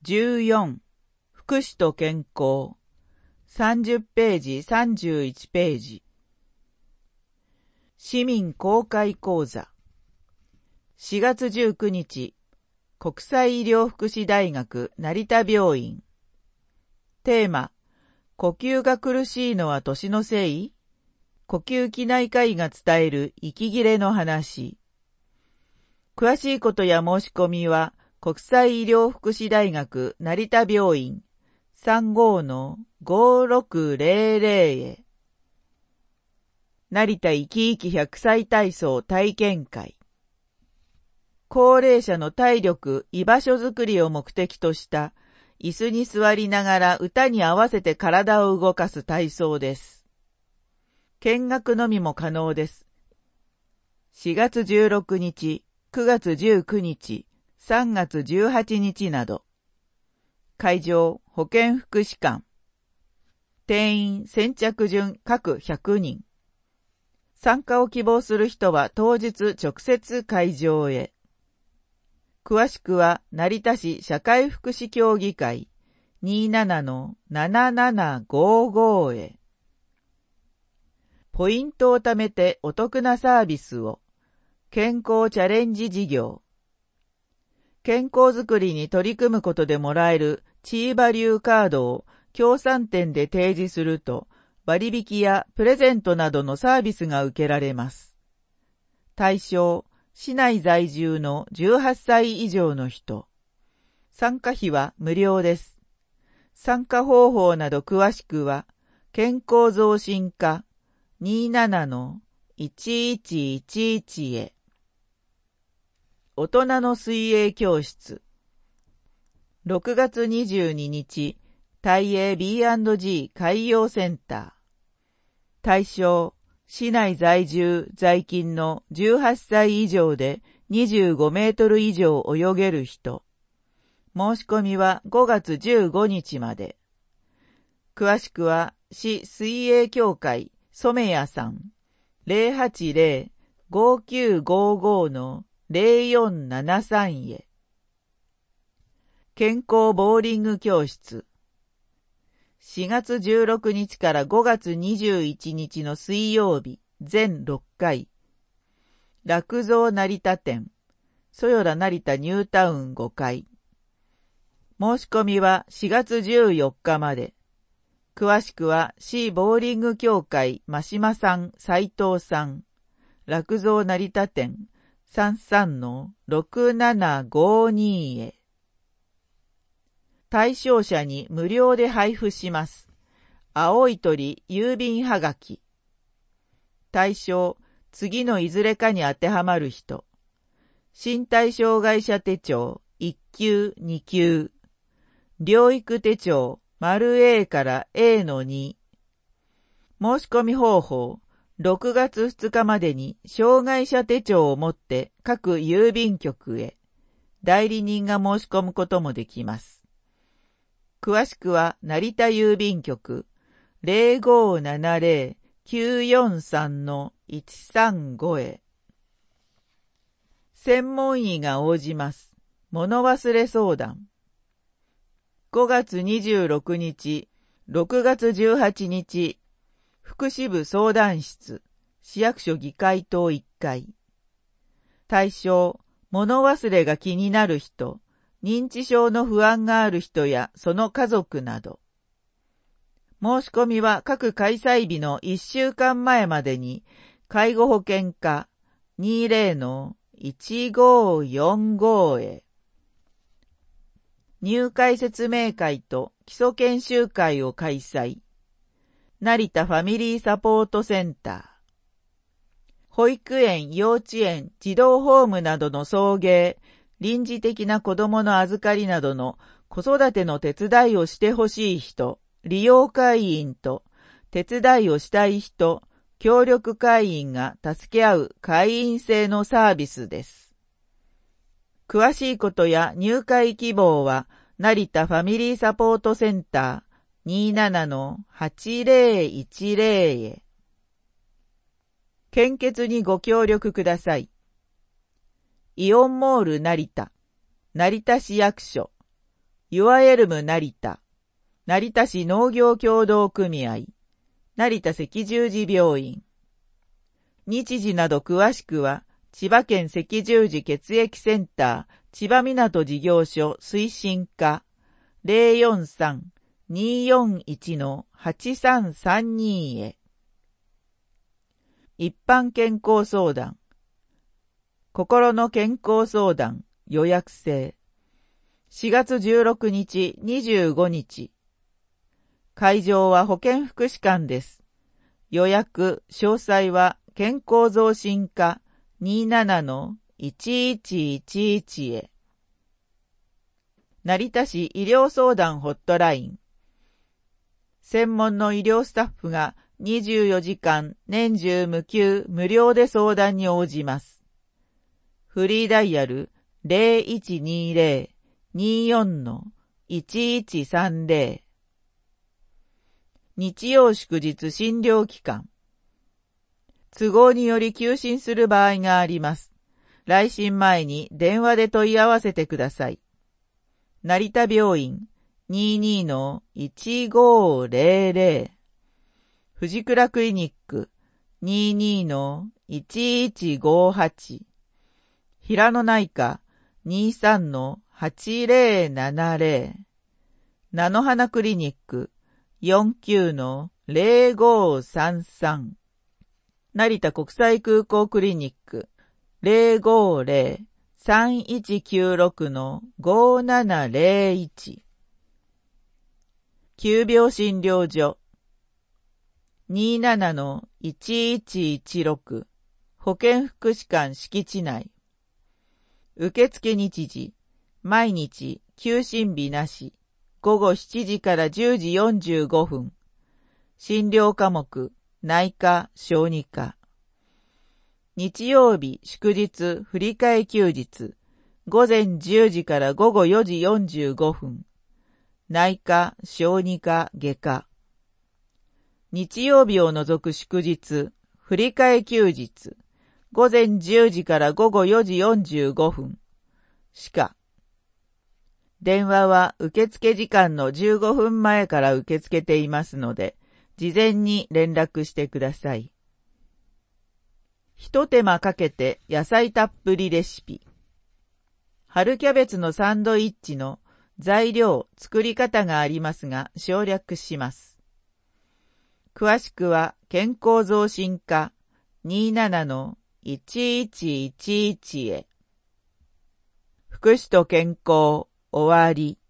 14、福祉と健康。30ページ、31ページ。市民公開講座。4月19日、国際医療福祉大学成田病院。テーマ、呼吸が苦しいのは年のせい？呼吸器内科医が伝える息切れの話。詳しいことや申し込みは、国際医療福祉大学成田病院 35-5600 へ。成田生き生き100歳体操体験会。高齢者の体力、居場所づくりを目的とした椅子に座りながら歌に合わせて体を動かす体操です。見学のみも可能です。4月16日、9月19日、3月18日など。会場、保健福祉館。定員先着順各100人。参加を希望する人は当日直接会場へ。詳しくは成田市社会福祉協議会 27-7755 へ。ポイントを貯めてお得なサービスを。健康チャレンジ事業。健康づくりに取り組むことでもらえるチーバリューカードを協賛店で提示すると割引やプレゼントなどのサービスが受けられます。対象、市内在住の18歳以上の人。参加費は無料です。参加方法など詳しくは、健康増進課 27-1111 へ。大人の水泳教室。6月22日、大英 B&G 海洋センター。対象、市内在住在勤の18歳以上で25メートル以上泳げる人。申し込みは5月15日まで。詳しくは、市水泳協会染谷さん 080-5955-0473 へ。健康ボーリング教室。4月16日から5月21日の水曜日、全6回。楽造成田店、そよら成田ニュータウン5階。申し込みは4月14日まで。詳しくは市ボーリング協会真島さん、斉藤さん。楽造成田店 33-6752 へ。対象者に無料で配布します。青い鳥郵便はがき。対象、次のいずれかに当てはまる人。身体障害者手帳1級2級。療育手帳 ○A から A-2。申し込み方法、6月2日までに障害者手帳を持って各郵便局へ。代理人が申し込むこともできます。詳しくは成田郵便局 0570-943-135 へ。専門医が応じます。物忘れ相談。5月26日、6月18日、福祉部相談室、市役所議会棟1階。対象、物忘れが気になる人、認知症の不安がある人やその家族など。申し込みは各開催日の1週間前までに、介護保険課 20-1545 へ。入会説明会と基礎研修会を開催。成田ファミリーサポートセンター。保育園、幼稚園、児童ホームなどの送迎、臨時的な子供の預かりなどの子育ての手伝いをしてほしい人、利用会員と手伝いをしたい人、協力会員が助け合う会員制のサービスです。詳しいことや入会希望は成田ファミリーサポートセンター 27-8010 へ。献血にご協力ください。イオンモール成田、成田市役所、 ユアエルム成田、成田市農業協同組合、成田赤十字病院。日時など詳しくは、千葉県赤十字血液センター、千葉港事業所推進課 043-241-8332 へ。一般健康相談。心の健康相談予約制。4月16日、25日。会場は保健福祉館です。予約、詳細は健康増進課 27-1111 へ。成田市医療相談ホットライン。専門の医療スタッフが24時間年中無休無料で相談に応じます。フリーダイヤル 0120-24-1130。日曜祝日診療期間。都合により休診する場合があります。来診前に電話で問い合わせてください。成田病院 22-1500。藤倉クリニック 22-1158。平野内科 23-8070。菜の花クリニック 49-0533。成田国際空港クリニック 050-3196-5701。急病診療所 27-1116。保健福祉館敷地内。受付日時、毎日、休診日なし、午後7時から10時45分。診療科目、内科、小児科。日曜日、祝日、振り替え休日、午前10時から午後4時45分。内科、小児科、外科。日曜日を除く祝日、振り替え休日、午前10時から午後4時45分。歯科。電話は受付時間の15分前から受け付けていますので、事前に連絡してください。一手間かけて野菜たっぷりレシピ。春キャベツのサンドイッチの材料、作り方がありますが省略します。詳しくは健康増進課 27-1111 へ。福祉と健康、終わり。